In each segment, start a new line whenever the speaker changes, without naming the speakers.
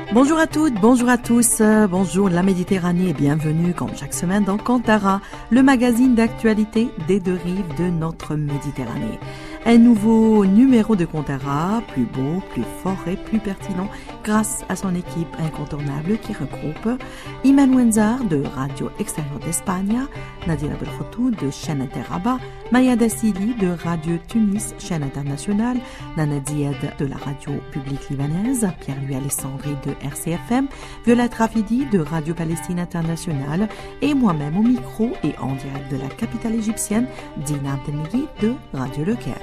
Bonjour à toutes, bonjour à tous, bonjour la Méditerranée et bienvenue comme chaque semaine dans Kantara, le magazine d'actualité des deux rives de notre Méditerranée. Un nouveau numéro de Kantara, plus beau, plus fort et plus pertinent grâce à son équipe incontournable qui regroupe Iman Wenzar de Radio Extérieure d'Espagne, Nadir Abdelkhotou de chaîne Inter Rabat, Maya Dassili de Radio Tunis, chaîne internationale, Nana Ziad de la radio publique libanaise, Pierre-Louis Alessandri de RCFM, Violette Rafidi de Radio Palestine Internationale et moi-même au micro et en direct de la capitale égyptienne, Dina Abdelmegid de Radio Le Caire.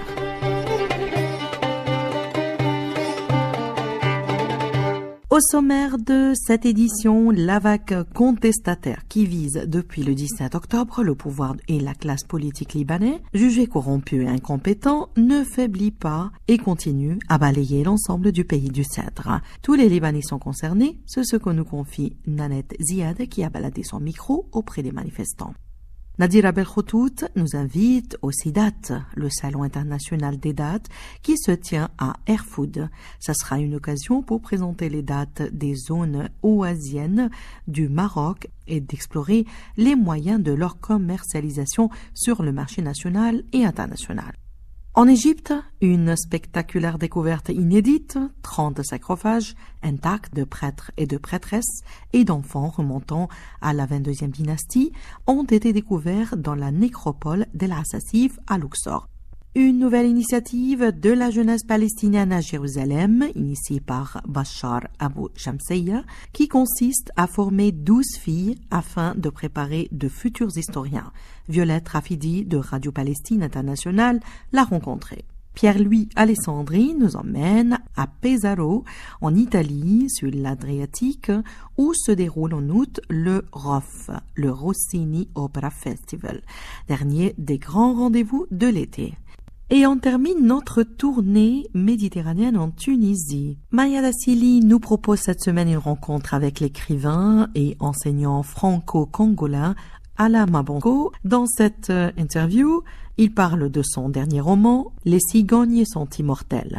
Au sommaire de cette édition, la vague contestataire qui vise depuis le 17 octobre le pouvoir et la classe politique libanaise, jugée corrompue et incompétent, ne faiblit pas et continue à balayer l'ensemble du pays du Cèdre. Tous les Libanais sont concernés, c'est ce que nous confie Nanette Ziad qui a baladé son micro auprès des manifestants. Nadir Abdelkhotou nous invite au CIDAT, le Salon international des dates, qui se tient à Erfoud. Ça sera une occasion pour présenter les dates des zones oasiennes du Maroc et d'explorer les moyens de leur commercialisation sur le marché national et international. En Égypte, une spectaculaire découverte inédite, 30 sarcophages intacts de prêtres et de prêtresses et d'enfants remontant à la 22e dynastie ont été découverts dans la nécropole d'El Asasif à Luxor. Une nouvelle initiative de la jeunesse palestinienne à Jérusalem, initiée par Bachar Abou Shamseya, qui consiste à former 12 filles afin de préparer de futurs historiens. Violette Rafidi de Radio Palestine Internationale l'a rencontrée. Pierre-Louis Alessandri nous emmène à Pesaro, en Italie, sur l'Adriatique, où se déroule en août le ROF, le Rossini Opera Festival, dernier des grands rendez-vous de l'été. Et on termine notre tournée méditerranéenne en Tunisie. Maya Dassili nous propose cette semaine une rencontre avec l'écrivain et enseignant franco-congolais Alama Bongo. Dans cette interview, il parle de son dernier roman, Les cigognes sont immortelles.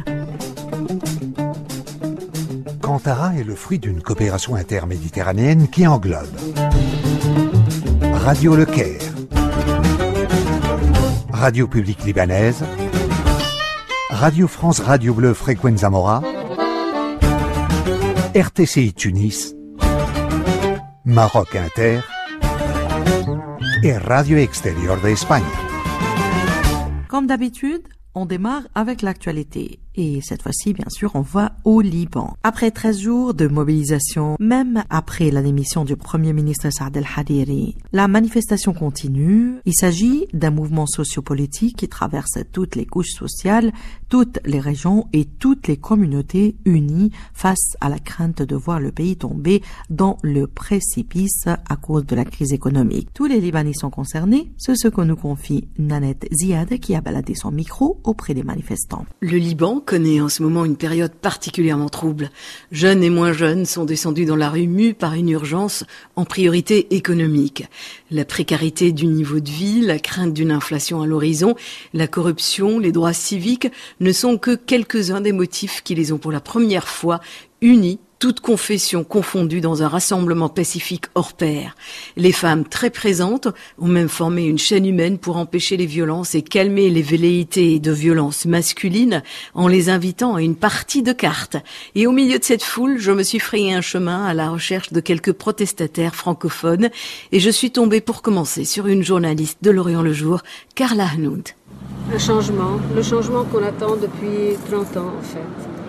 Kantara est le fruit d'une coopération interméditerranéenne qui englobe Radio Le Caire, Radio publique libanaise, Radio France Radio Bleu Frequenza Mora, RTCI Tunis, Maroc Inter et Radio Extérieure d'Espagne.
Comme d'habitude, on démarre avec l'actualité. Et cette fois-ci, bien sûr, on va au Liban. Après 13 jours de mobilisation, même après la démission du Premier ministre Saad El-Hariri, la manifestation continue. Il s'agit d'un mouvement sociopolitique qui traverse toutes les couches sociales, toutes les régions et toutes les communautés unies face à la crainte de voir le pays tomber dans le précipice à cause de la crise économique. Tous les Libanais sont concernés, c'est ce que nous confie Nanette Ziad qui a baladé son micro auprès des manifestants.
Le Liban connaît en ce moment une période particulièrement trouble. Jeunes et moins jeunes sont descendus dans la rue mus par une urgence en priorité économique. La précarité du niveau de vie, la crainte d'une inflation à l'horizon, la corruption, les droits civiques ne sont que quelques-uns des motifs qui les ont pour la première fois unis, toutes confessions confondues dans un rassemblement pacifique hors pair. Les femmes très présentes ont même formé une chaîne humaine pour empêcher les violences et calmer les velléités de violences masculines en les invitant à une partie de cartes. Et au milieu de cette foule, je me suis frayé un chemin à la recherche de quelques protestataires francophones et je suis tombée pour commencer sur une journaliste de L'Orient le Jour, Carla Hanoud.
Le changement qu'on attend depuis 30 ans en fait.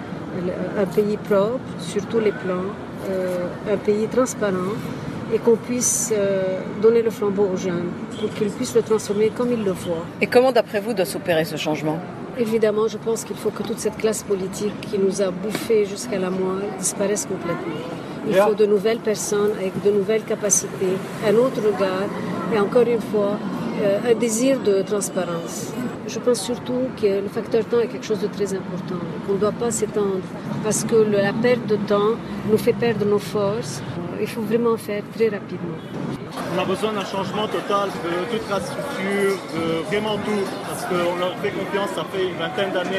Un pays propre sur tous les plans, un pays transparent et qu'on puisse donner le flambeau aux jeunes pour qu'ils puissent le transformer comme ils le voient.
Et comment d'après vous doit s'opérer ce changement ?
Évidemment, je pense qu'il faut que toute cette classe politique qui nous a bouffés jusqu'à la moelle disparaisse complètement. Il faut de nouvelles personnes avec de nouvelles capacités, un autre regard et encore une fois, un désir de transparence. Je pense surtout que le facteur temps est quelque chose de très important, qu'on ne doit pas s'étendre parce que la perte de temps nous fait perdre nos forces. Il faut vraiment faire très rapidement.
On a besoin d'un changement total de toute la structure, de vraiment tout, parce qu'on leur fait confiance, ça fait une vingtaine d'années.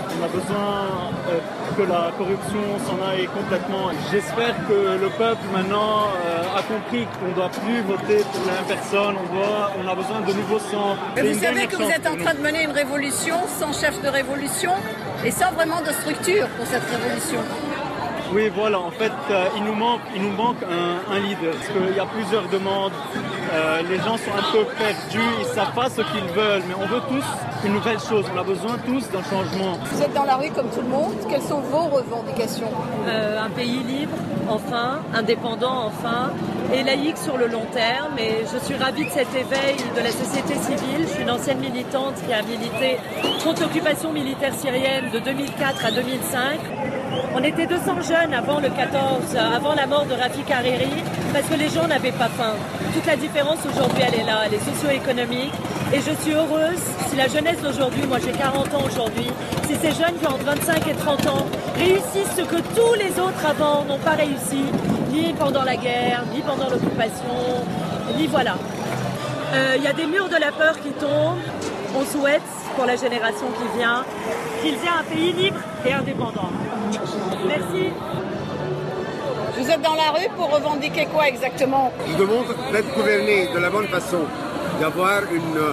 On a besoin que la corruption s'en aille complètement. J'espère que le peuple maintenant a compris qu'on ne doit plus voter pour la même personne. On a besoin de nouveaux sangs.
Vous savez que vous êtes en train de mener une révolution sans chef de révolution et sans vraiment de structure pour cette révolution.
Oui, voilà, en fait, il nous manque un leader, parce qu'il y a plusieurs demandes, les gens sont un peu perdus, ils ne savent pas ce qu'ils veulent, mais on veut tous une nouvelle chose, on a besoin tous d'un changement.
Vous êtes dans la rue comme tout le monde, quelles sont vos revendications?
Un pays libre, enfin, indépendant, enfin, et laïque sur le long terme, et je suis ravie de cet éveil de la société civile. Je suis une ancienne militante qui a milité contre l'occupation militaire syrienne de 2004 à 2005. On était 200 jeunes avant le 14, avant la mort de Rafik Hariri, parce que les gens n'avaient pas faim. Toute la différence aujourd'hui, elle est là, elle est socio-économique. Et je suis heureuse si la jeunesse d'aujourd'hui, moi j'ai 40 ans aujourd'hui, si ces jeunes qui ont entre 25 et 30 ans réussissent ce que tous les autres avant n'ont pas réussi, ni pendant la guerre, ni pendant l'occupation, ni voilà. Il y a des murs de la peur qui tombent. On souhaite, pour la génération qui vient, qu'ils aient un pays libre et indépendant. Merci.
Vous êtes dans la rue pour revendiquer quoi exactement?
Je demande d'être gouverné de la bonne façon, d'avoir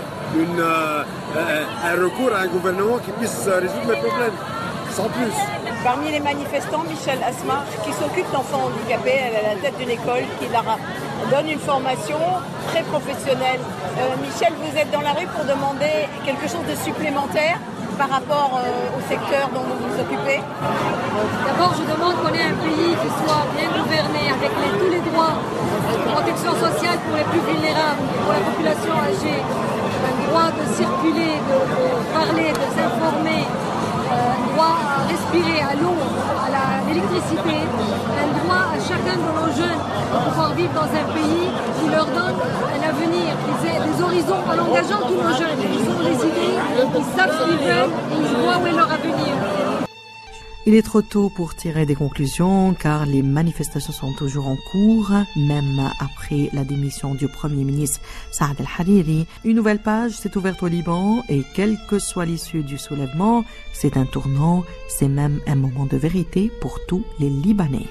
un recours à un gouvernement qui puisse résoudre mes problèmes, sans plus.
Parmi les manifestants, Michel Asma, qui s'occupe d'enfants handicapés, elle est à la tête d'une école qui leur donne une formation très professionnelle. Michel, vous êtes dans la rue pour demander quelque chose de supplémentaire par rapport au secteur dont vous vous occupez?
D'abord, je demande qu'on ait un pays qui soit bien gouverné, avec tous les droits, de protection sociale pour les plus vulnérables, pour la population âgée, un droit de circuler, de parler, de s'informer, un droit à respirer, à l'eau, à l'électricité, un droit à chacun de nos jeunes de pouvoir vivre dans un pays qui leur donne un avenir, qu'ils aient des horizons en engageant tous nos jeunes. Ils ont des idées, ils savent ce qu'ils veulent et ils voient où est leur avenir.
Il est trop tôt pour tirer des conclusions car les manifestations sont toujours en cours, même après la démission du Premier ministre Saad el-Hariri. Une nouvelle page s'est ouverte au Liban et quelle que soit l'issue du soulèvement, c'est un tournant, c'est même un moment de vérité pour tous les Libanais.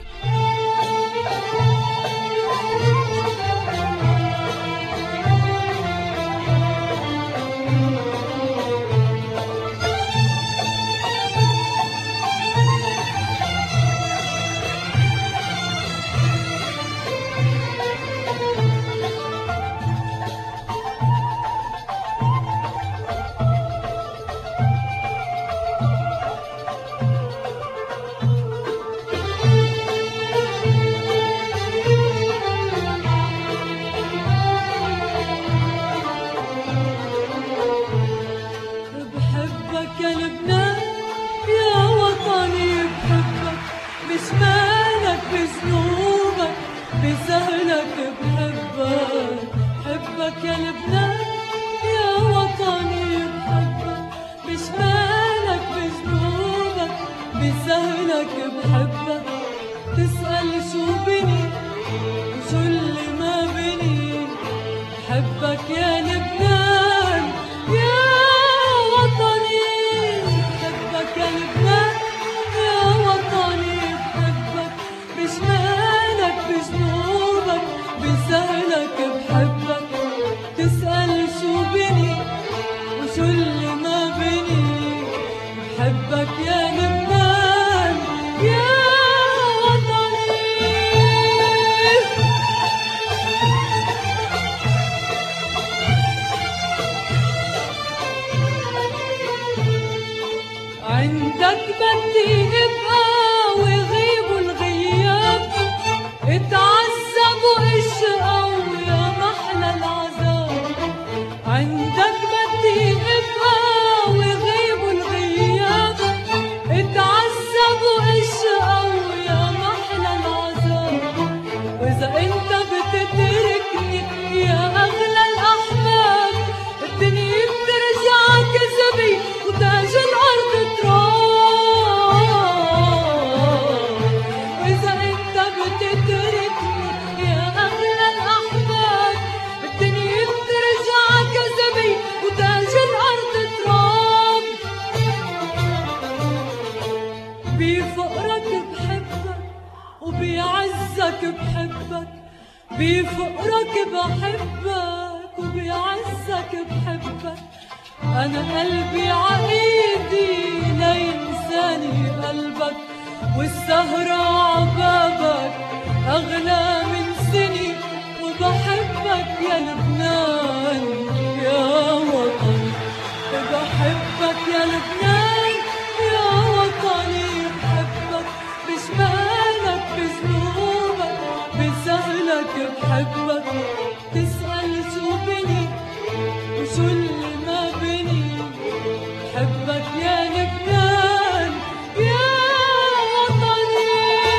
بجمالك بحبك بفقرك بحبك وبعزك بحبك أنا قلبي عقيدي لينساني قلبك والسهرة عبابك أغلى من سني وبحبك يا لبنان يا وطني بحبك يا لبنان يا وطني بحبك بجمالك بذنوبك بسهلك بحبك تسأل شو بني وشو اللي ما بني بحبك يا لبنان يا وطني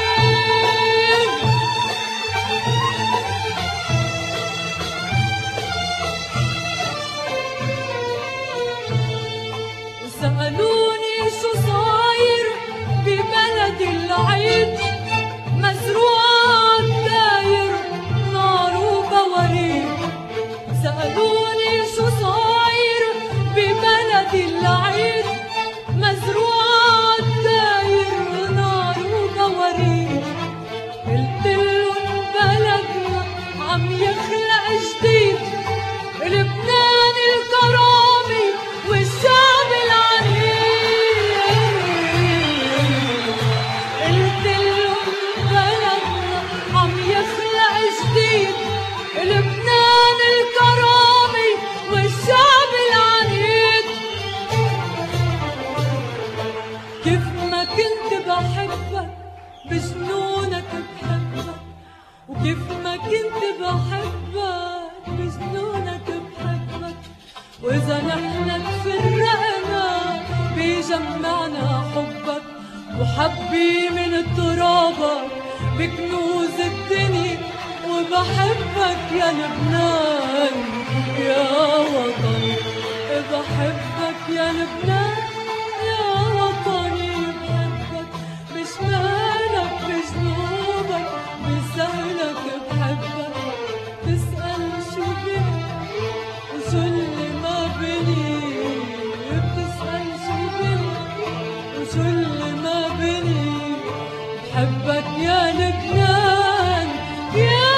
سألوني شو صاير ببلد العيد مزروعة داير نار وبواريد سألوني شو صاير ببلد العيد مزروعة داير نار وبواريد قلتلن بلدنا عم يخلق جديد لبنان الكرامي والشعب العنيد قلتلن بلدنا عم يخلق جديد لبنان الكرامي والشعب العنيد كيف ما كنت بحبك بجنونك بحبك وكيف ما كنت بحبك بجنونك بحبك وإذا نحن تفرقنا بيجمعنا حبك وحبي من ترابك بكنوز الدنيا وبحبك يا لبنان يا وطني بحبك يا لبنان يا وطني بحبك بشمالك بجنوبك بسهلك بحبك تسأل شو بني وشو اللي ما بني بتسأل شو بني وشو اللي ما بني بحبك يا لبنان يا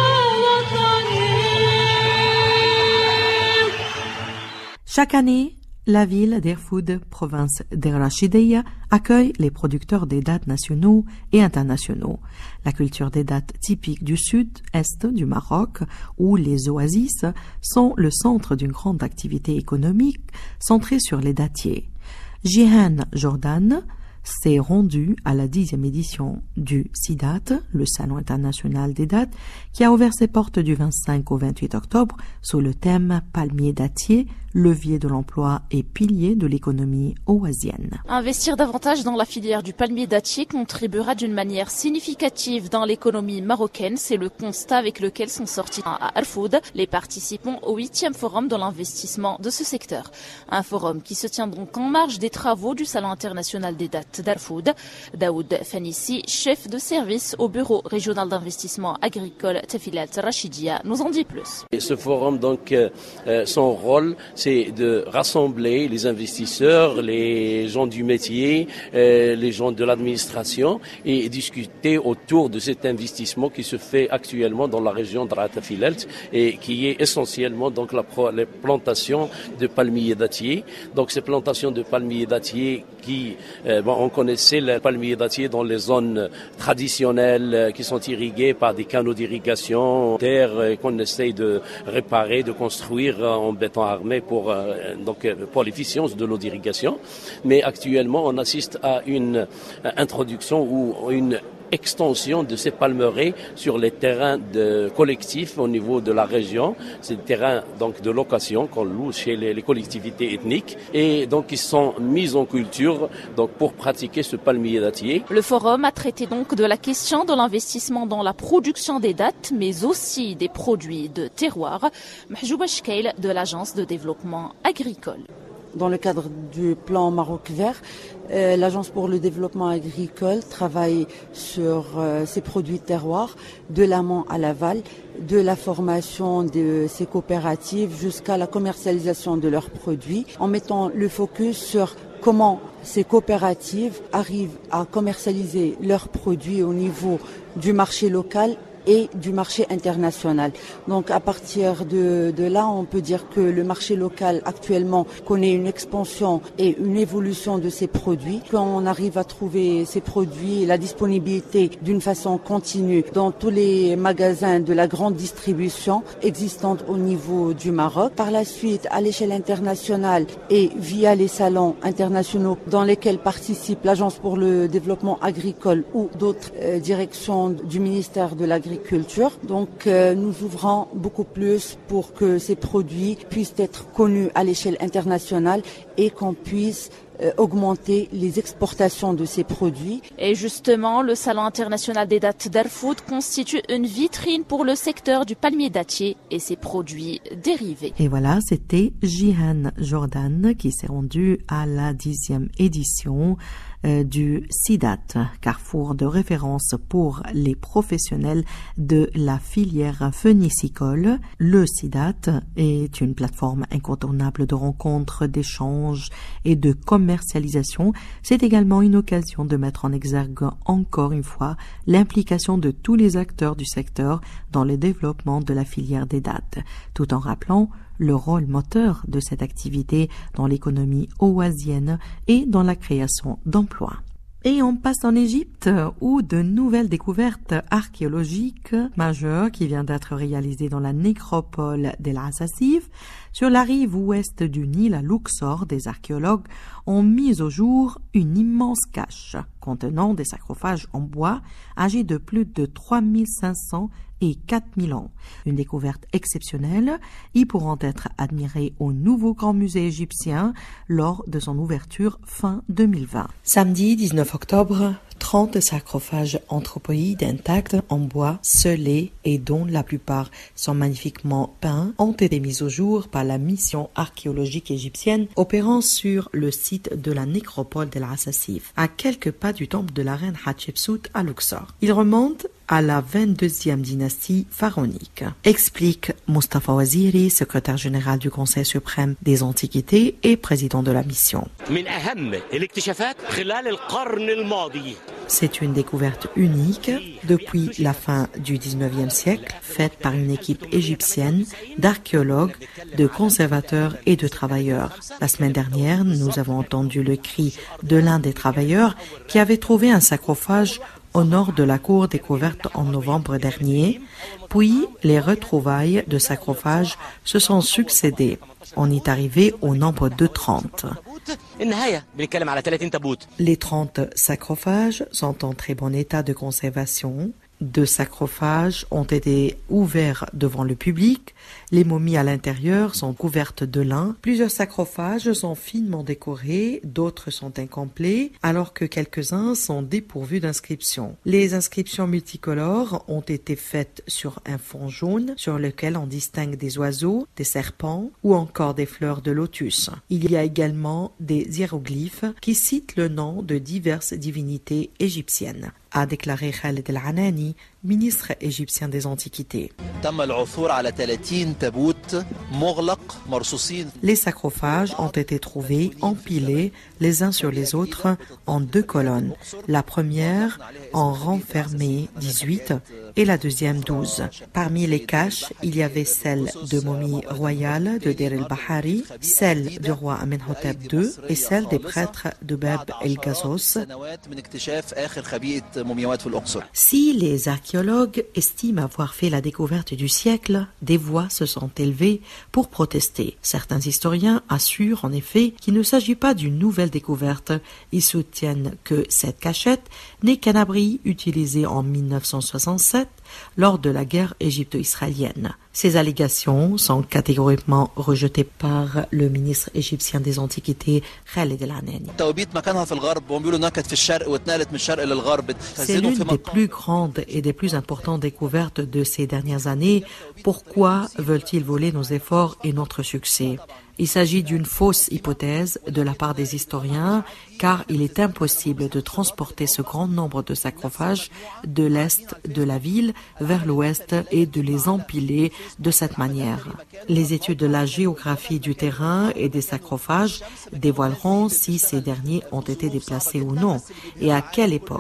Chaque année, la ville d'Erfoud, province d'El-Rachidia, accueille les producteurs des dattes nationaux et internationaux. La culture des dattes typique du sud-est du Maroc, où les oasis sont le centre d'une grande activité économique centrée sur les dattiers. Jihan Jordan s'est rendu à la 10e édition du SIDAT, le Salon international des dattes, qui a ouvert ses portes du 25 au 28 octobre sous le thème Palmier dattier, levier de l'emploi et pilier de l'économie oasienne.
Investir davantage dans la filière du palmier dattier contribuera d'une manière significative dans l'économie marocaine. C'est le constat avec lequel sont sortis à Erfoud les participants au 8e forum de l'investissement de ce secteur. Un forum qui se tient donc en marge des travaux du Salon international des dattes d'Erfoud. Daoud Fanissi, chef de service au bureau régional d'investissement agricole Tafilat Rachidia, nous en dit plus.
Et ce forum, donc, son rôle, c'est de rassembler les investisseurs, les gens du métier, les gens de l'administration et discuter autour de cet investissement qui se fait actuellement dans la région de Ratafilelt et qui est essentiellement donc la plantation de palmiers dattiers. Donc ces plantations de palmiers dattiers qui, on connaissait les palmiers dattiers dans les zones traditionnelles qui sont irriguées par des canaux d'irrigation, terre qu'on essaye de réparer, de construire en béton armé pour l'efficience de l'eau d'irrigation. Mais actuellement, on assiste à une introduction ou une extension de ces palmeraies sur les terrains collectifs au niveau de la région. C'est des terrains donc de location qu'on loue chez les collectivités ethniques et donc ils sont mis en culture donc pour pratiquer ce palmier dattier.
Le forum a traité donc de la question de l'investissement dans la production des dattes, mais aussi des produits de terroir. Mahjouba Shkeil de l'Agence de développement agricole.
Dans le cadre du plan Maroc vert, l'Agence pour le développement agricole travaille sur ces produits de terroir, de l'amont à l'aval, de la formation de ces coopératives jusqu'à la commercialisation de leurs produits, en mettant le focus sur comment ces coopératives arrivent à commercialiser leurs produits au niveau du marché local et du marché international. Donc à partir de là, on peut dire que le marché local actuellement connaît une expansion et une évolution de ses produits. Quand on arrive à trouver ces produits, la disponibilité d'une façon continue dans tous les magasins de la grande distribution existante au niveau du Maroc. Par la suite, à l'échelle internationale et via les salons internationaux dans lesquels participe l'Agence pour le développement agricole ou d'autres directions du ministère de l'Agriculture. Donc nous ouvrons beaucoup plus pour que ces produits puissent être connus à l'échelle internationale et qu'on puisse augmenter les exportations de ces produits.
Et justement, le Salon international des dattes d'Arfoud constitue une vitrine pour le secteur du palmier dattier et ses produits dérivés.
Et voilà, c'était Jihan Jordan qui s'est rendu à la 10e édition du SIDAT, carrefour de référence pour les professionnels de la filière phénicicole. Le SIDAT est une plateforme incontournable de rencontres, d'échanges et de commercialisation. C'est également une occasion de mettre en exergue encore une fois l'implication de tous les acteurs du secteur dans le développement de la filière des dattes, tout en rappelant le rôle moteur de cette activité dans l'économie oasienne et dans la création d'emplois. Et on passe en Égypte où de nouvelles découvertes archéologiques majeures qui viennent d'être réalisées dans la nécropole d'El Asasif. Sur la rive ouest du Nil à Luxor, des archéologues ont mis au jour une immense cache contenant des sarcophages en bois âgés de plus de 3500 et 4000 ans. Une découverte exceptionnelle. Ils pourront être admirés au nouveau Grand Musée égyptien lors de son ouverture fin 2020. Samedi 19 octobre, 30 sarcophages anthropoïdes intacts en bois scellés et dont la plupart sont magnifiquement peints ont été mis au jour par la mission archéologique égyptienne opérant sur le site de la nécropole d'El Asasif, à quelques pas du temple de la reine Hatshepsut à Luxor. Il remonte à la 22e dynastie pharaonique. Explique Mustafa Waziri, secrétaire général du Conseil suprême des Antiquités et président de la mission. C'est une découverte unique depuis la fin du 19e siècle, faite par une équipe égyptienne d'archéologues, de conservateurs et de travailleurs. La semaine dernière, nous avons entendu le cri de l'un des travailleurs qui avait trouvé un sarcophage au nord de la cour découverte en novembre dernier, puis les retrouvailles de sarcophages se sont succédées. On est arrivé au nombre de 30. Les 30 sarcophages sont en très bon état de conservation. 2 sarcophages ont été ouverts devant le public. Les momies à l'intérieur sont couvertes de lin. Plusieurs sarcophages sont finement décorés, d'autres sont incomplets, alors que quelques-uns sont dépourvus d'inscriptions. Les inscriptions multicolores ont été faites sur un fond jaune sur lequel on distingue des oiseaux, des serpents ou encore des fleurs de lotus. Il y a également des hiéroglyphes qui citent le nom de diverses divinités égyptiennes, a déclaré Khaled El-Anani, ministre égyptien des Antiquités. Les sarcophages ont été trouvés empilés les uns sur les autres en 2 colonnes. La première en renfermait 18 et la deuxième 12. Parmi les caches, il y avait celle de momies royales de Deir el-Bahari, celle du roi Amenhotep II et celle des prêtres de Bab el-Ghazos. Si les archéologues estiment avoir fait la découverte du siècle, des voix se sont élevées pour protester. Certains historiens assurent en effet qu'il ne s'agit pas d'une nouvelle découverte. Ils soutiennent que cette cachette n'est qu'un abri utilisé en 1967 lors de la guerre égypto-israélienne. Ces allégations sont catégoriquement rejetées par le ministre égyptien des Antiquités, Khaled El-Anani. C'est l'une des plus grandes et des plus importantes découvertes de ces dernières années. Pourquoi veulent-ils voler nos efforts et notre succès ? Il s'agit d'une fausse hypothèse de la part des historiens, car il est impossible de transporter ce grand nombre de sarcophages de l'est de la ville vers l'ouest et de les empiler de cette manière. Les études de la géographie du terrain et des sarcophages dévoileront si ces derniers ont été déplacés ou non et à quelle époque.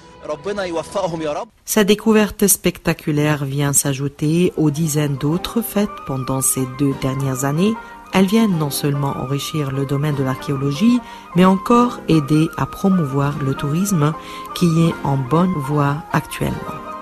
Cette découverte spectaculaire vient s'ajouter aux dizaines d'autres faites pendant ces 2 dernières années. Elles viennent non seulement enrichir le domaine de l'archéologie, mais encore aider à promouvoir le tourisme qui est en bonne voie actuellement.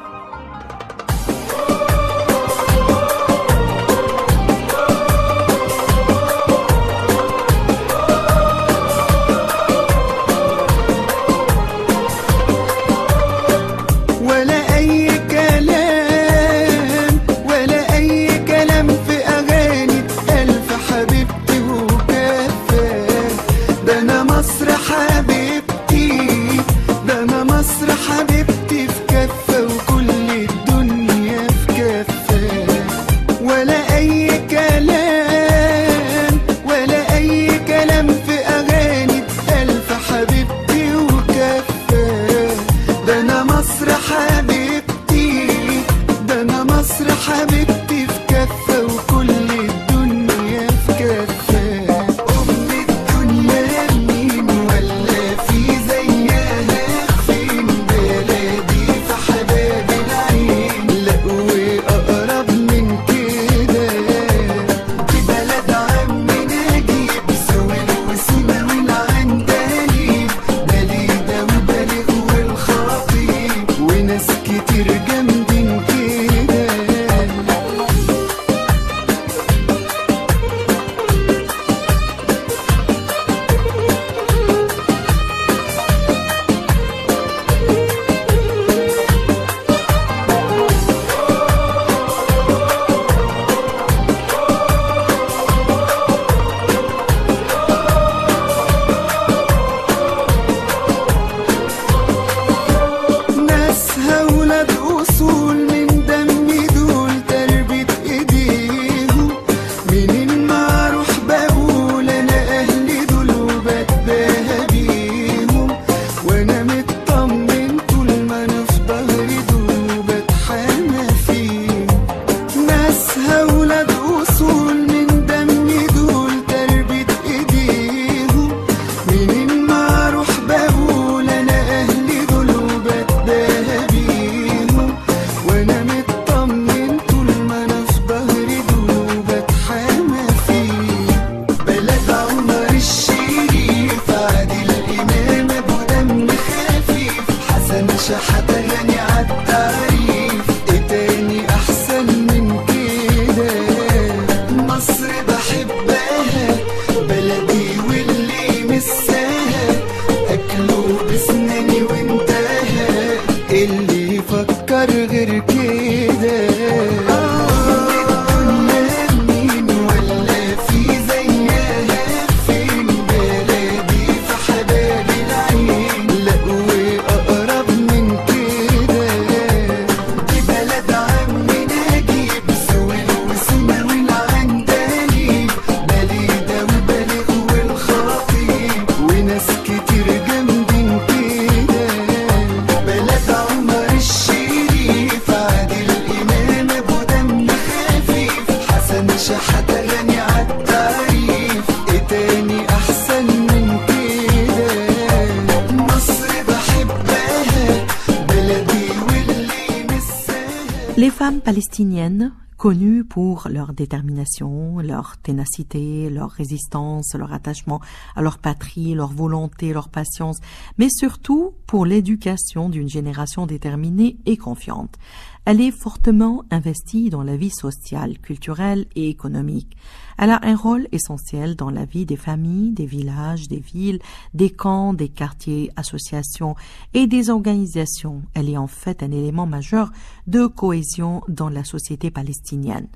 Les femmes palestiniennes, connues pour leur détermination, leur ténacité, leur résistance, leur attachement à leur patrie, leur volonté, leur patience, mais surtout pour l'éducation d'une génération déterminée et confiante. Elle est fortement investie dans la vie sociale, culturelle et économique. Elle a un rôle essentiel dans la vie des familles, des villages, des villes, des camps, des quartiers, associations et des organisations. Elle est en fait un élément majeur de cohésion dans la société palestinienne.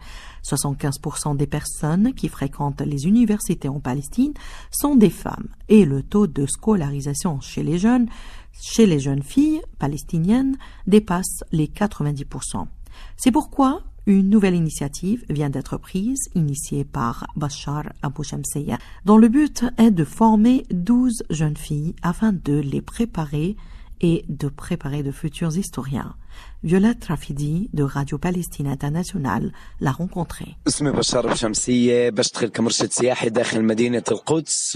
75% des personnes qui fréquentent les universités en Palestine sont des femmes et le taux de scolarisation chez les jeunes filles palestiniennes dépasse les 90%. C'est pourquoi une nouvelle initiative vient d'être prise, initiée par Bachar Abou Shamseya, dont le but est de former 12 jeunes filles afin de les préparer et de préparer de futurs historiens. Violette Rafidi de Radio Palestine Internationale l'a rencontrée.
اسمي بشار أبو شمسية بشتغل كمرشد سياحي داخل مدينة القدس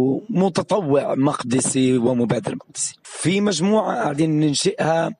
ومتطوع مقدسي ومبادر مقدسي في مجموعة قاعدين ننشئها.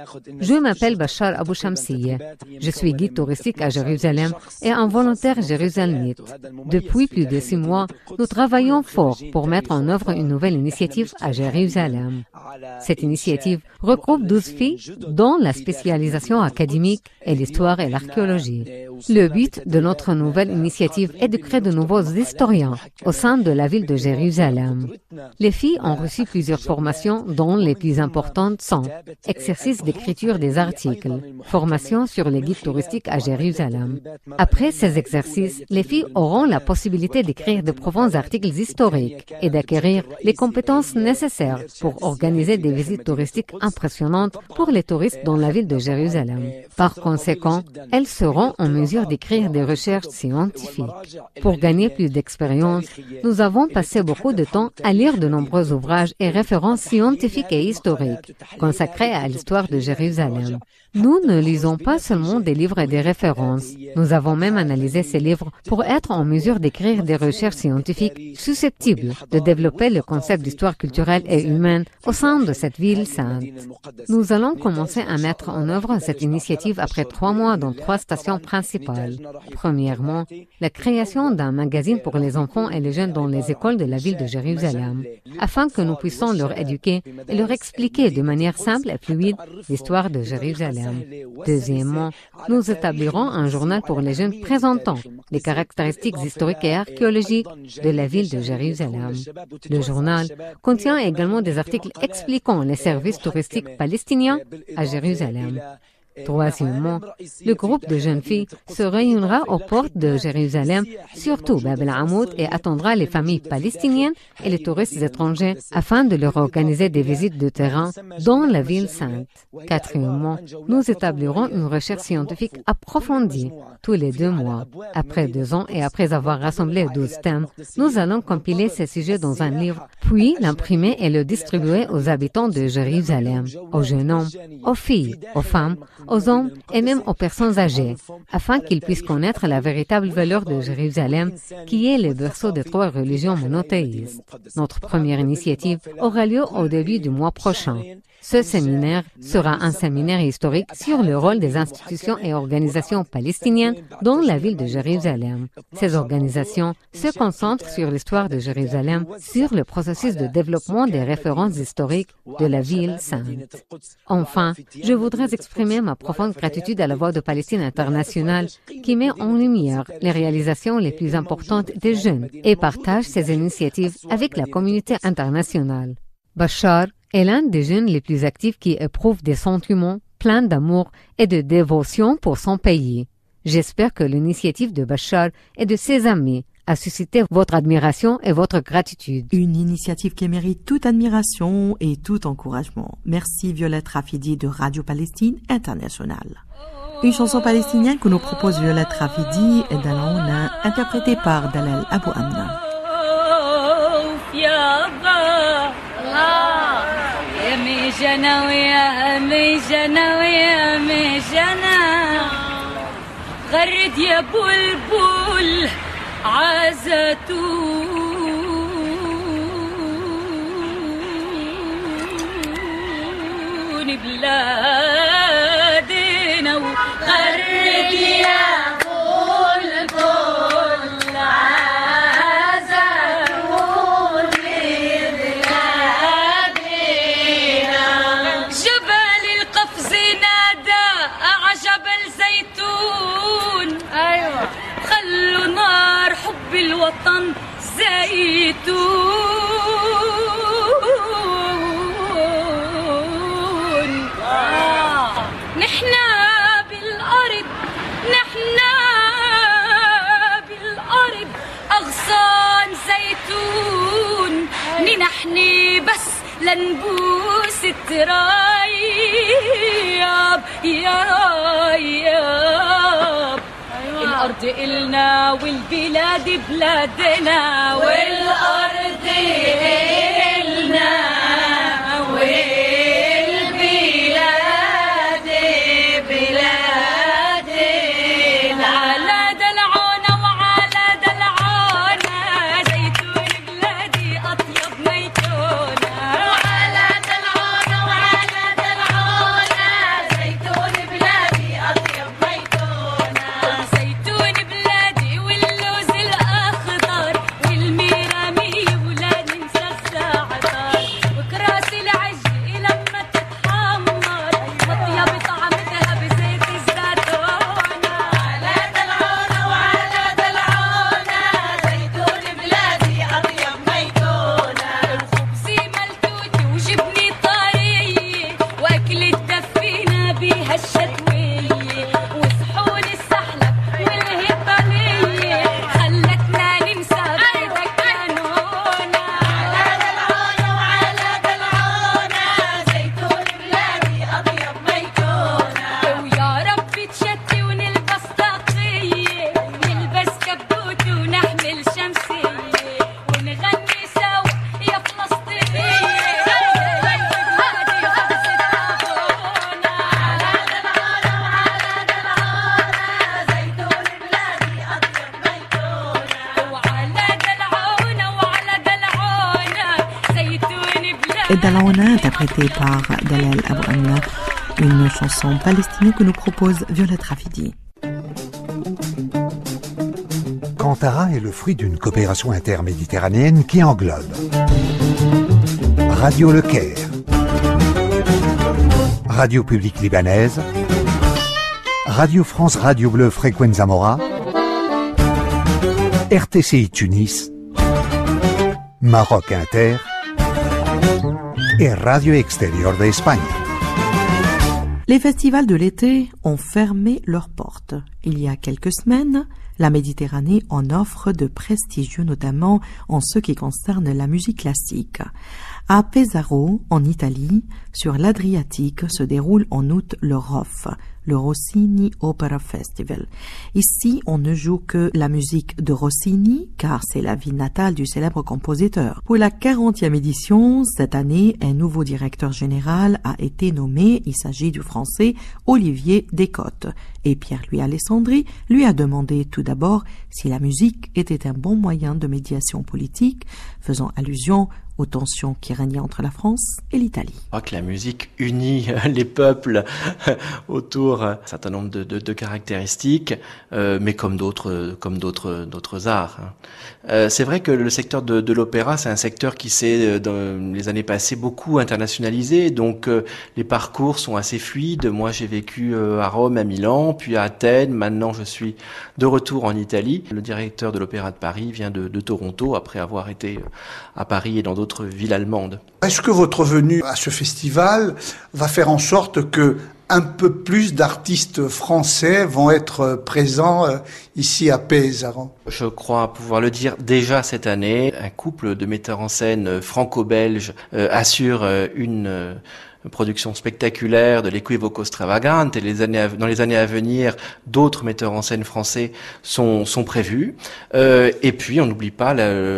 Je m'appelle Bachar Abou Shamsiye. Je suis guide touristique à Jérusalem et un volontaire jérusalemite. Depuis plus de 6 mois, nous travaillons fort pour mettre en œuvre une nouvelle initiative à Jérusalem. Cette initiative regroupe 12 filles dont la spécialisation académique est l'histoire et l'archéologie. Le but de notre nouvelle initiative est de créer de nouveaux historiens au sein de la ville de Jérusalem. Les filles ont reçu plusieurs formations dont les plus importantes sont exercice d'écriture des articles, formation sur les guides touristiques à Jérusalem. Après ces exercices, les filles auront la possibilité d'écrire de profonds articles historiques et d'acquérir les compétences nécessaires pour organiser des visites touristiques impressionnantes pour les touristes dans la ville de Jérusalem. Par conséquent, elles seront en mesure d'écrire des recherches scientifiques. Pour gagner plus d'expérience, nous avons passé beaucoup de temps à lire de nombreux ouvrages et références scientifiques et historiques consacrés à l'histoire de Jérusalem. Nous ne lisons pas seulement des livres et des références. Nous avons même analysé ces livres pour être en mesure d'écrire des recherches scientifiques susceptibles de développer le concept d'histoire culturelle et humaine au sein de cette ville sainte. Nous allons commencer à mettre en œuvre cette initiative après 3 mois dans 3 stations principales. Premièrement, la création d'un magazine pour les enfants et les jeunes dans les écoles de la ville de Jérusalem, afin que nous puissions leur éduquer et leur expliquer de manière simple et fluide l'histoire de Jérusalem. Deuxièmement, nous établirons un journal pour les jeunes présentant les caractéristiques historiques et archéologiques de la ville de Jérusalem. Le journal contient également des articles expliquant les services touristiques palestiniens à Jérusalem. Troisièmement, le groupe de jeunes filles se réunira aux portes de Jérusalem, surtout Bab el-Amoud, et attendra les familles palestiniennes et les touristes étrangers afin de leur organiser des visites de terrain dans la ville sainte. Quatrièmement, nous établirons une recherche scientifique approfondie tous les 2 mois. Après 2 ans et après avoir rassemblé 12 thèmes, nous allons compiler ces sujets dans un livre, puis l'imprimer et le distribuer aux habitants de Jérusalem, aux jeunes hommes, aux filles, aux femmes, aux hommes et même aux personnes âgées, afin qu'ils puissent connaître la véritable valeur de Jérusalem, qui est le berceau des 3 religions monothéistes. Notre première initiative aura lieu au début du mois prochain. Ce séminaire sera un séminaire historique sur le rôle des institutions et organisations palestiniennes dans la ville de Jérusalem. Ces organisations se concentrent sur l'histoire de Jérusalem, sur le processus de développement des références historiques de la ville sainte. Enfin, je voudrais exprimer ma profonde gratitude à la Voix de Palestine internationale qui met en lumière les réalisations les plus importantes des jeunes et partage ses initiatives avec la communauté internationale. Bachar est l'un des jeunes les plus actifs qui éprouvent des sentiments pleins d'amour et de dévotion pour son pays. J'espère que l'initiative de Bachar et de ses amis a suscité votre admiration et votre gratitude.
Une initiative qui mérite toute admiration et tout encouragement. Merci Violette Rafidi de Radio Palestine Internationale. Une chanson palestinienne que nous propose Violette Rafidi est d'Alaouna, interprétée par Dalal Abou Amna.
جنا ويا جنا ويا جنا غرد يا بلبل عزتون بلادنا وغرد يا بلبل عزتون بلادنا جبل القفز نادى عجبل زيتون ايوه خلوا نار حب الوطن زيتون نحنا بالأرض أغصان زيتون نحني بس لنبوس الترايب يا رايب الأرض إلنا والبلاد بلادنا والأرض إلنا والبلاد
Dalaona, interprétée par Dalal Abou Amna, une chanson palestinienne que nous propose Violette Rafidi.
Kantara est le fruit d'une coopération interméditerranéenne qui englobe Radio Le Caire, Radio Publique Libanaise, Radio France Radio Bleu Frequenza Mora, RTCI Tunis, Maroc Inter et Radio Extérieur d'Espagne.
Les festivals de l'été ont fermé leurs portes. Il y a quelques semaines, la Méditerranée en offre de prestigieux, notamment en ce qui concerne la musique classique. À Pesaro, en Italie, sur l'Adriatique, se déroule en août le ROF, le Rossini Opera Festival. Ici, on ne joue que la musique de Rossini, car c'est la ville natale du célèbre compositeur. Pour la 40e édition, cette année, un nouveau directeur général a été nommé. Il s'agit du Français Olivier Descotes. Et Pierre-Louis Alessandri lui a demandé tout d'abord si la musique était un bon moyen de médiation politique, faisant allusion aux tensions qui régnaient entre la France et l'Italie.
Je crois que la musique unit les peuples autour d'un certain nombre de caractéristiques, mais comme d'autres arts. C'est vrai que le secteur de l'opéra, c'est un secteur qui s'est, dans les années passées, beaucoup internationalisé, donc les parcours sont assez fluides. Moi, j'ai vécu à Rome, à Milan, puis à Athènes. Maintenant, je suis de retour en Italie. Le directeur de l'Opéra de Paris vient de Toronto, après avoir été à Paris et dans d'autres villes allemandes.
Est-ce que votre venue à ce festival va faire en sorte que un peu plus d'artistes français vont être présents ici à Pesaro?
Je crois pouvoir le dire déjà cette année. Un couple de metteurs en scène franco-belges assure une production spectaculaire de l'Equivoco Stravagante, et dans les années à venir, d'autres metteurs en scène français sont prévus. Et puis, on n'oublie pas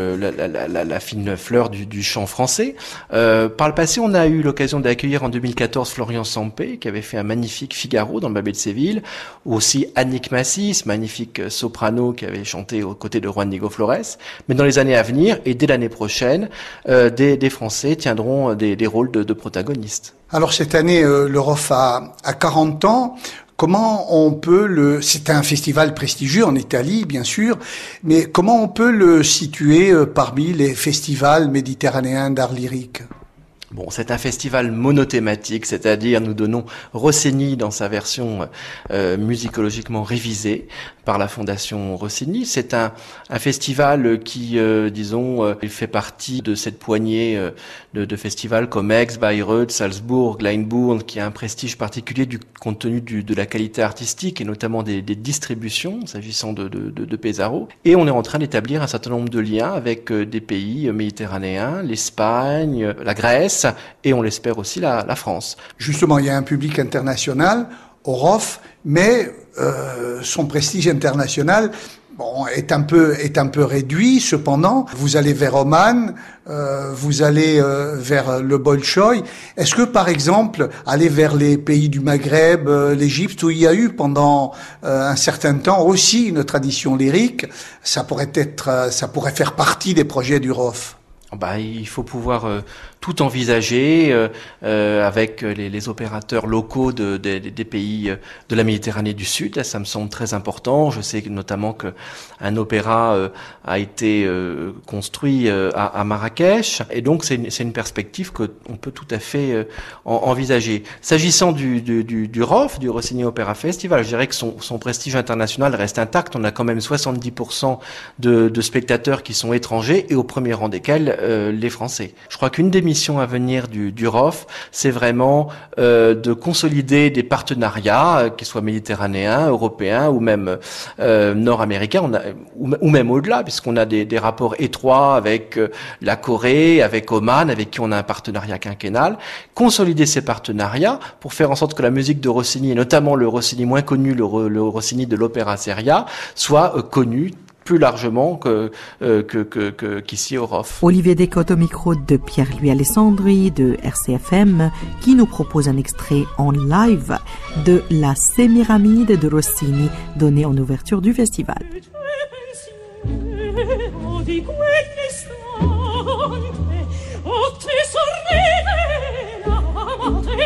la fine fleur du chant français. Par le passé, on a eu l'occasion d'accueillir en 2014 Florian Sampé, qui avait fait un magnifique Figaro dans le Babel de Séville, ou aussi Annick Massis, magnifique soprano qui avait chanté aux côtés de Juan Diego Flores. Mais dans les années à venir, et dès l'année prochaine, des Français tiendront des rôles de protagonistes.
Alors cette année, le ROF a 40 ans. Comment on peut c'est un festival prestigieux en Italie, bien sûr, mais comment on peut le situer parmi les festivals méditerranéens d'art lyrique?
Bon, c'est un festival monothématique, c'est-à-dire nous donnons Rossini dans sa version musicologiquement révisée par la Fondation Rossini. C'est un festival qui, il fait partie de cette poignée de festivals comme Aix, Bayreuth, Salzbourg, Glyndebourne, qui a un prestige particulier compte tenu de la qualité artistique et notamment des distributions, s'agissant de Pesaro. Et on est en train d'établir un certain nombre de liens avec des pays méditerranéens, l'Espagne, la Grèce, et on l'espère aussi la France.
Justement, il y a un public international au ROF, mais son prestige international est un peu réduit. Cependant, vous allez vers Oman, vous allez vers le Bolchoï. Est-ce que, par exemple, aller vers les pays du Maghreb, l'Égypte, où il y a eu pendant un certain temps aussi une tradition lyrique, ça pourrait faire partie des projets du ROF?
Il faut pouvoir tout envisager avec les opérateurs locaux des pays de la Méditerranée du Sud. Là, ça me semble très important. Je sais notamment qu'un opéra a été construit à Marrakech, et donc c'est une perspective qu'on peut tout à fait envisager. S'agissant du ROF, du Rossini Opera Festival, je dirais que son prestige international reste intact. On a quand même 70% de spectateurs qui sont étrangers, et au premier rang desquels les Français. Je crois qu'une des missions à venir du ROF, c'est vraiment de consolider des partenariats, qu'ils soient méditerranéens, européens ou même nord-américains, ou même au-delà, puisqu'on a des rapports étroits avec la Corée, avec Oman, avec qui on a un partenariat quinquennal. Consolider ces partenariats pour faire en sorte que la musique de Rossini, et notamment le Rossini moins connu, le Rossini de l'Opéra Seria, soit connue plus largement qu'ici au ROF.
Olivier Descotes au micro de Pierre-Louis Alessandri de RCFM, qui nous propose un extrait en live de la Semiramide de Rossini, donnée en ouverture du festival.
Di quelle stante, o te sorride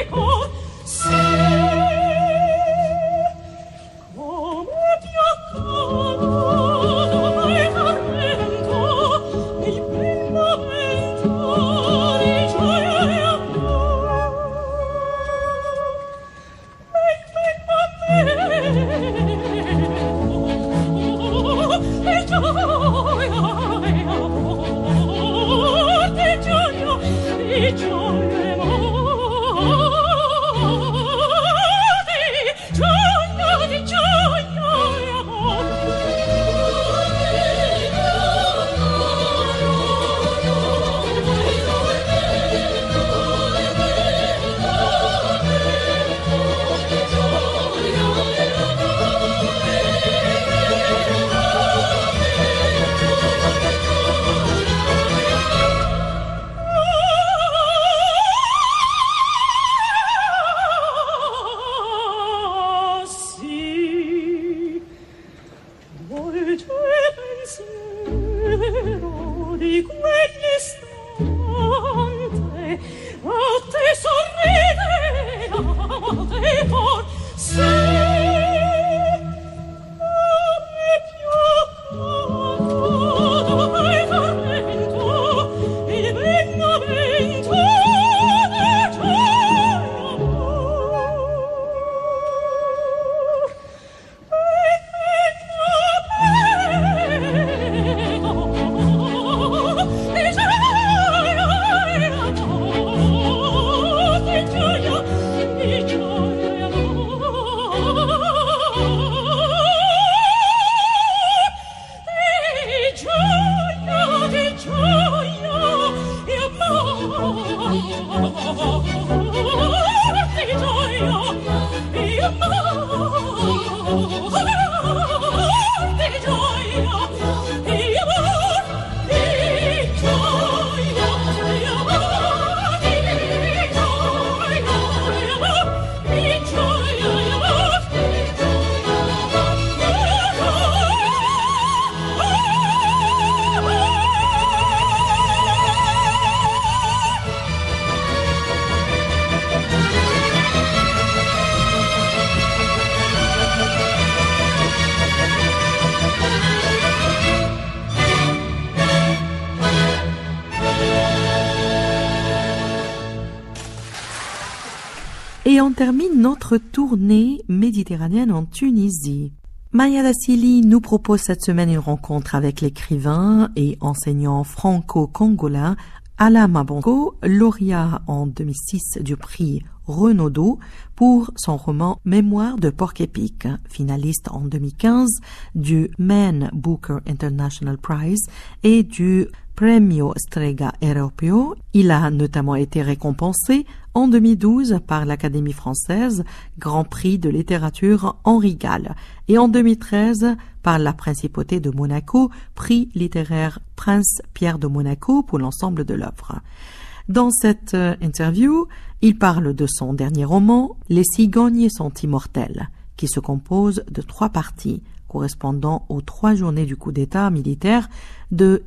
Et on termine notre tournée méditerranéenne en Tunisie. Maya Dassili nous propose cette semaine une rencontre avec l'écrivain et enseignant franco-congolais Alama Bongo, lauréat en 2006 du prix Renaudot pour son roman Mémoire de Porc-Épic, finaliste en 2015 du Man Booker International Prize et du Premio Strega Europeo. Il a notamment été récompensé en 2012 par l'Académie française, Grand Prix de littérature Henri Gall, et en 2013 par la Principauté de Monaco, Prix littéraire Prince Pierre de Monaco pour l'ensemble de l'œuvre. Dans cette interview, il parle de son dernier roman, Les cigognes sont immortels, qui se compose de 3 parties, correspondant aux 3 journées du coup d'État militaire de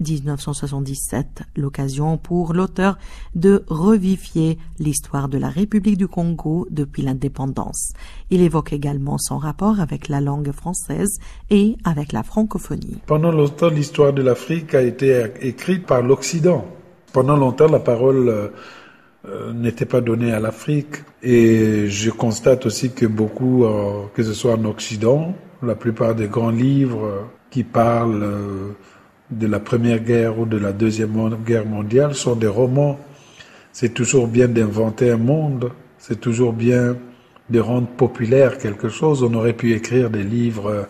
1977, l'occasion pour l'auteur de revivifier l'histoire de la République du Congo depuis l'indépendance. Il évoque également son rapport avec la langue française et avec la francophonie.
Pendant longtemps, l'histoire de l'Afrique a été écrite par l'Occident. Pendant longtemps, la parole n'était pas donnée à l'Afrique. Et je constate aussi que beaucoup, que ce soit en Occident, la plupart des grands livres qui parlent de la Première Guerre ou de la Deuxième Guerre mondiale sont des romans. C'est toujours bien d'inventer un monde, c'est toujours bien de rendre populaire quelque chose. On aurait pu écrire des livres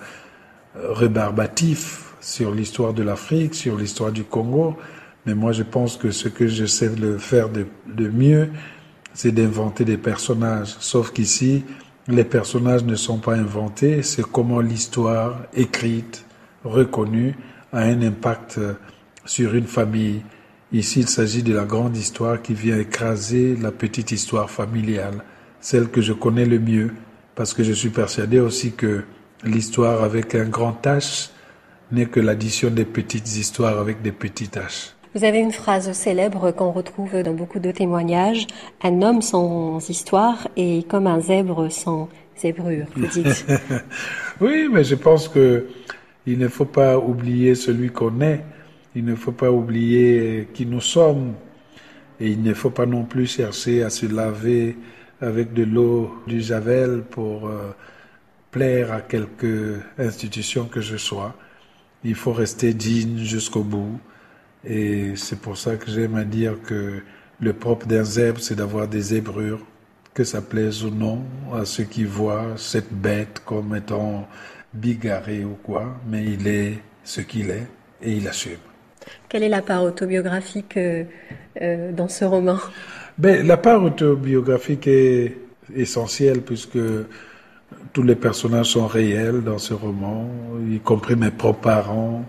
rébarbatifs sur l'histoire de l'Afrique, sur l'histoire du Congo, mais moi je pense que ce que j'essaie de faire de mieux, c'est d'inventer des personnages. Sauf qu'ici, les personnages ne sont pas inventés, c'est comment l'histoire écrite, reconnue, a un impact sur une famille. Ici, il s'agit de la grande histoire qui vient écraser la petite histoire familiale, celle que je connais le mieux, parce que je suis persuadé aussi que l'histoire avec un grand H n'est que l'addition des petites histoires avec des petits H.
Vous avez une phrase célèbre qu'on retrouve dans beaucoup de témoignages. Un homme sans histoire est comme un zèbre sans zébrure, vous dites.
Oui, mais je pense que il ne faut pas oublier celui qu'on est. Il ne faut pas oublier qui nous sommes. Et il ne faut pas non plus chercher à se laver avec de l'eau du Javel pour plaire à quelque institution que je sois. Il faut rester digne jusqu'au bout. Et c'est pour ça que j'aime à dire que le propre d'un zèbre, c'est d'avoir des zébrures, que ça plaise ou non à ceux qui voient cette bête comme étant bigarré ou quoi, mais il est ce qu'il est et il assume.
Quelle est la part autobiographique dans ce roman?
La part autobiographique est essentielle puisque tous les personnages sont réels dans ce roman, y compris mes propres parents.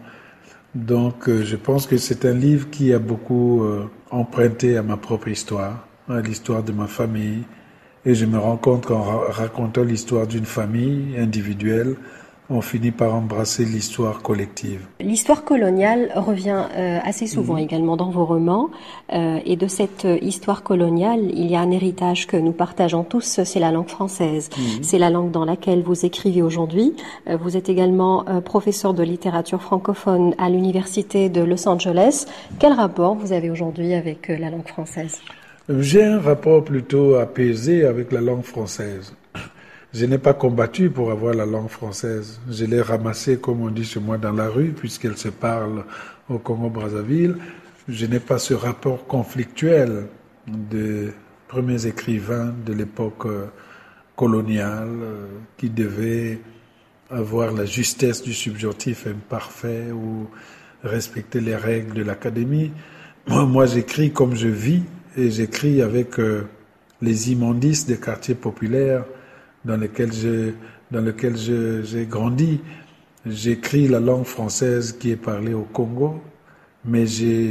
Donc je pense que c'est un livre qui a beaucoup emprunté à ma propre histoire, à l'histoire de ma famille. Et je me rends compte qu'en racontant l'histoire d'une famille individuelle, on finit par embrasser l'histoire collective.
L'histoire coloniale revient assez souvent également dans vos romans. Et de cette histoire coloniale, il y a un héritage que nous partageons tous, c'est la langue française. C'est la langue dans laquelle vous écrivez aujourd'hui. Vous êtes également professeur de littérature francophone à l'université de Los Angeles. Quel rapport vous avez aujourd'hui avec la langue française ?
J'ai un rapport plutôt apaisé avec la langue française. Je n'ai pas combattu pour avoir la langue française. Je l'ai ramassée, comme on dit chez moi, dans la rue, puisqu'elle se parle au Congo-Brazzaville. Je n'ai pas ce rapport conflictuel des premiers écrivains de l'époque coloniale qui devaient avoir la justesse du subjonctif imparfait ou respecter les règles de l'académie. Moi, j'écris comme je vis et j'écris avec les immondices des quartiers populaires dans lequel j'ai grandi. J'écris la langue française qui est parlée au Congo, mais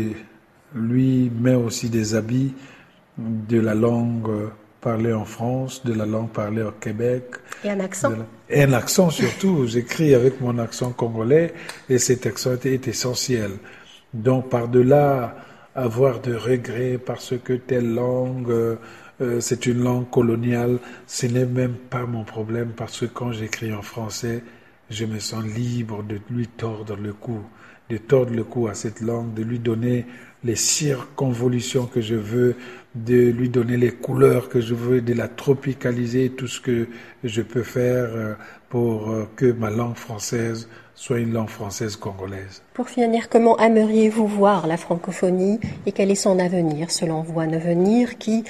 lui met aussi des habits de la langue parlée en France, de la langue parlée au Québec.
Et un accent.
Et un accent surtout. J'écris avec mon accent congolais et cet accent est essentiel. Donc par-delà avoir de regrets parce que telle langue c'est une langue coloniale, ce n'est même pas mon problème parce que quand j'écris en français, je me sens libre de lui tordre le cou à cette langue, de lui donner les circonvolutions que je veux, de lui donner les couleurs que je veux, de la tropicaliser, tout ce que je peux faire pour que ma langue française soit une langue française congolaise.
Pour finir, comment aimeriez-vous voir la francophonie et quel est son avenir, selon vous, un avenir qui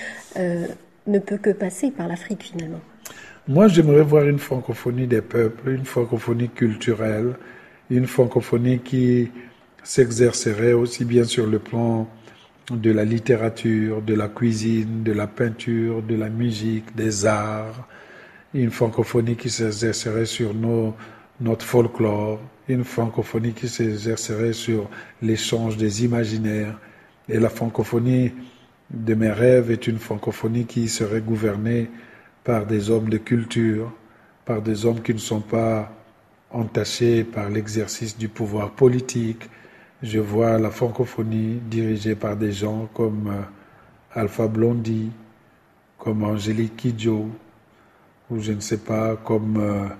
ne peut que passer par l'Afrique finalement?
Moi, j'aimerais voir une francophonie des peuples, une francophonie culturelle, une francophonie qui s'exercerait aussi bien sur le plan de la littérature, de la cuisine, de la peinture, de la musique, des arts, une francophonie qui s'exercerait sur notre folklore, une francophonie qui s'exercerait sur l'échange des imaginaires. Et la francophonie de mes rêves est une francophonie qui serait gouvernée par des hommes de culture, par des hommes qui ne sont pas entachés par l'exercice du pouvoir politique. Je vois la francophonie dirigée par des gens comme Alpha Blondy, comme Angélique Kidjo, ou je ne sais pas, comme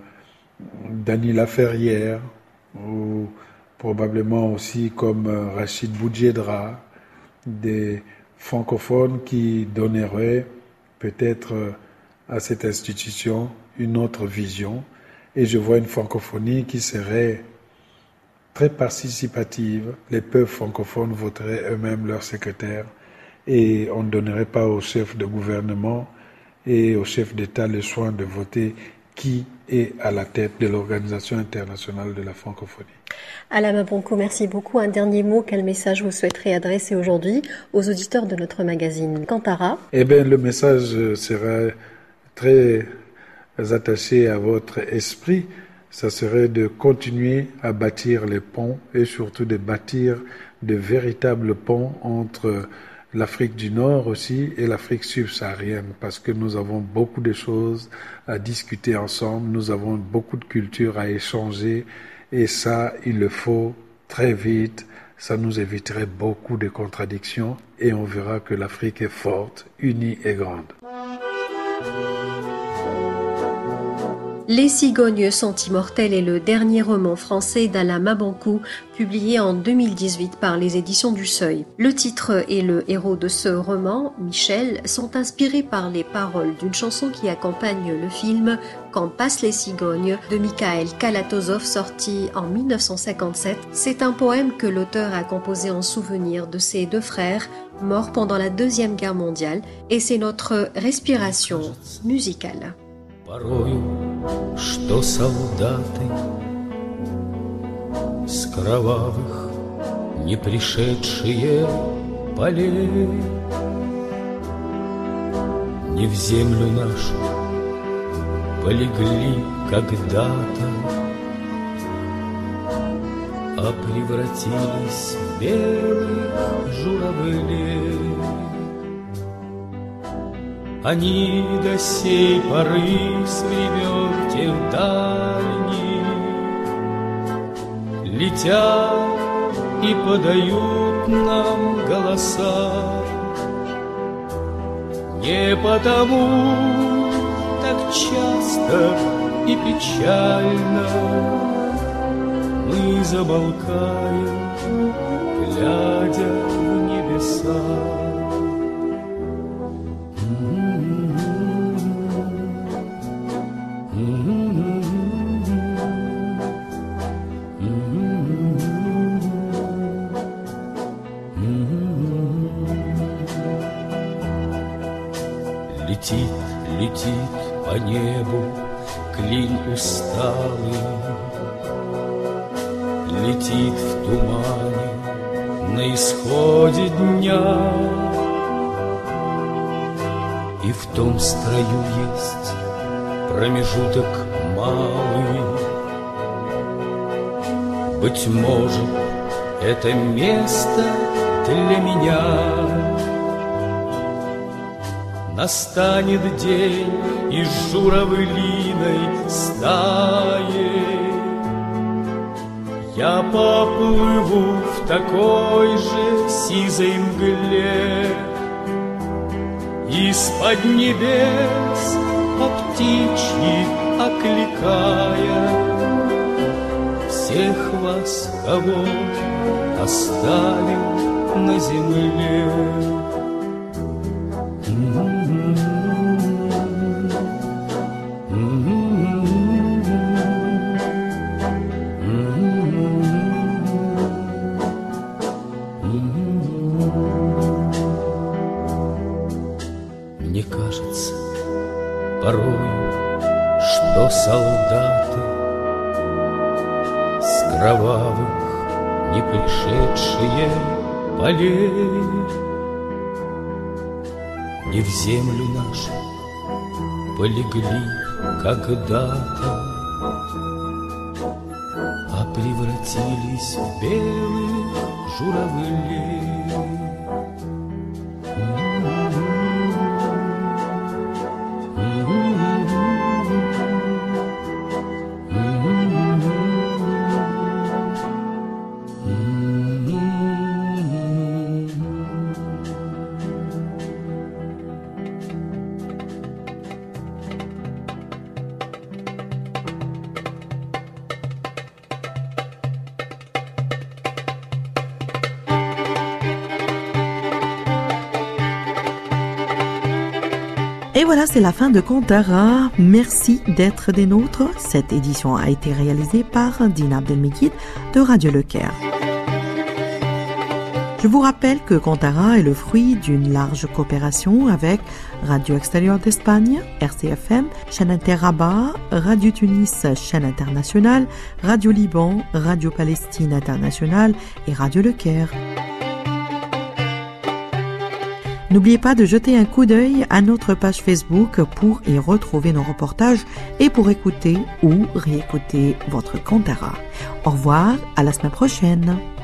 Dany Laferrière, ou probablement aussi comme Rachid Boudjedra, des francophones qui donneraient peut-être à cette institution une autre vision. Et je vois une francophonie qui serait très participative. Les peuples francophones voteraient eux-mêmes leurs secrétaires et on ne donnerait pas aux chefs de gouvernement et aux chefs d'État le soin de voter qui est à la tête de l'Organisation internationale de la francophonie.
Alain Mabonko, merci beaucoup. Un dernier mot, quel message vous souhaiterez adresser aujourd'hui aux auditeurs de notre magazine Kantara?
Le message sera très attaché à votre esprit. Ça serait de continuer à bâtir les ponts et surtout de bâtir de véritables ponts entre l'Afrique du Nord aussi et l'Afrique subsaharienne, parce que nous avons beaucoup de choses à discuter ensemble, nous avons beaucoup de cultures à échanger et ça, il le faut très vite Ça nous éviterait beaucoup de contradictions et on verra que l'Afrique est forte, unie et grande.
Les cigognes sont immortelles est le dernier roman français d'Alain Mabankou, publié en 2018 par les éditions du Seuil. Le titre et le héros de ce roman, Michel, sont inspirés par les paroles d'une chanson qui accompagne le film Quand passent les cigognes de Mikhail Kalatozov, sorti en 1957. C'est un poème que l'auteur a composé en souvenir de ses deux frères morts pendant la Deuxième Guerre mondiale, et c'est notre respiration musicale.
Порою, что солдаты с кровавых не пришедшие полей не в землю нашу полегли когда-то, а превратились в белых журавлей. Они до сей поры с времен тех дальних летят и подают нам голоса. Не потому так часто и печально мы замолкаем, глядя в небеса. Летит по небу клин усталый, летит в тумане на исходе дня. И в том строю есть промежуток малый. Быть может, это место для меня. Настанет день и с журавлиной стаей я поплыву в такой же сизой мгле. Из-под небес по птичьи окликая всех вас, кого оставил на земле. Мне кажется порою, что солдаты с кровавых не пришедшие полей не в землю нашу полегли когда-то, а превратились в белых журавлей.
Et voilà, c'est la fin de Kantara. Merci d'être des nôtres. Cette édition a été réalisée par Dina Abdelmekid de Radio Le Caire. Je vous rappelle que Kantara est le fruit d'une large coopération avec Radio Extérieure d'Espagne, RCFM, Chaîne Inter Rabat, Radio Tunis, Chaîne Internationale, Radio Liban, Radio Palestine Internationale et Radio Le Caire. N'oubliez pas de jeter un coup d'œil à notre page Facebook pour y retrouver nos reportages et pour écouter ou réécouter votre Kantara. Au revoir, à la semaine prochaine.